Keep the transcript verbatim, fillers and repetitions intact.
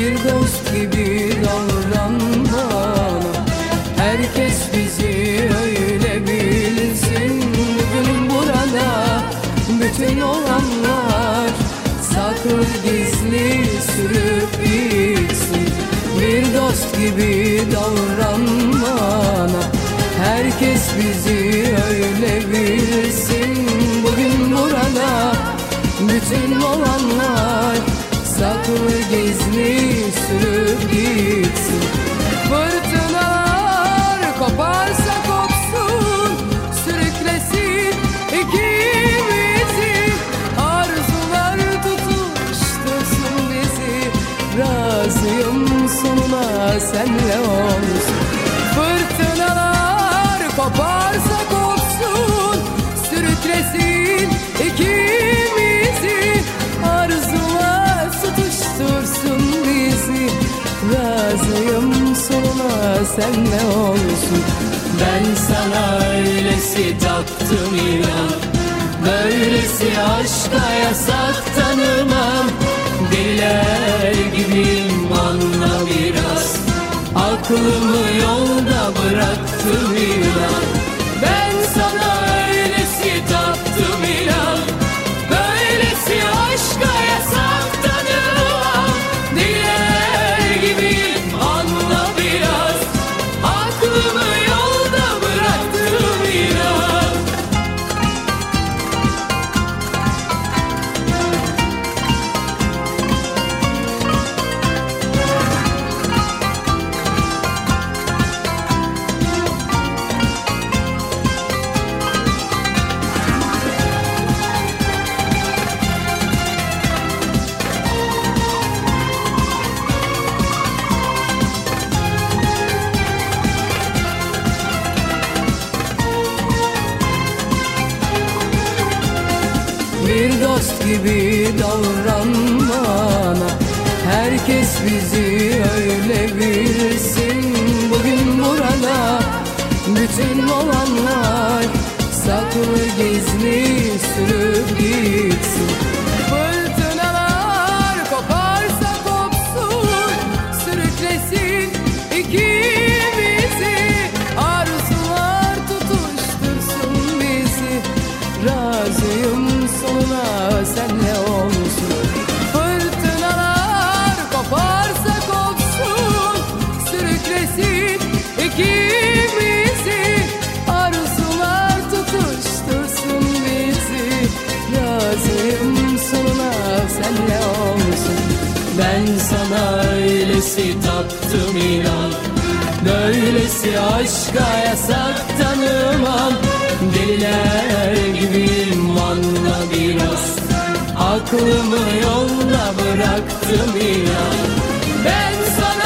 Bir dost gibi davran bana, herkes bizi öyle bilsin. Bugün burada bütün olanlar saklı gizli sürüp gitsin. Bir dost gibi davran bana, herkes bizi öyle bilsin. Bugün burada bütün olanlar saklı gizli sürüp gitsin. Fırtınalar koparsa kopsun, sürüklesin ikimizi. Arzular tutuştursun bizi, razıyım sonuna senle olsun. Fırtınalar koparsa kopsun, sürüklesin ikimizi. Arzular tutuştursun bizi, razıyım sonuna senle olsun. Ben sana öylesi taptım inan, böylesi aşka yasak tanımam. Deliler gibiyim anla biraz, aklımı yolda bıraktım inan. Ben sana öylesi taptım inan, böylesi aşka yasak tanımam. Deliler gibiyim anla biraz, aklımı yolda bıraktım inan. Bir dost gibi davran bana, herkes bizi öyle bilsin. Bugün burada bütün olanlar saklı gizli sürüp gitsin. Fırtınalar koparsa kopsun, sürüklesin ikimizi. Arzular tutuştursun bizi, razıyım sonuna senle olsun. Fırtınalar koparsa kopsun, sürüklesin ikimizi. Arzular tutuştursun bizi, razıyım sonuna senle olsun. Ben sana öylesi taptım inan, böylesi aşka yasak tanımam. Deliler gibiyim anla biraz, aklımı yolda bıraktım inan. Ben sana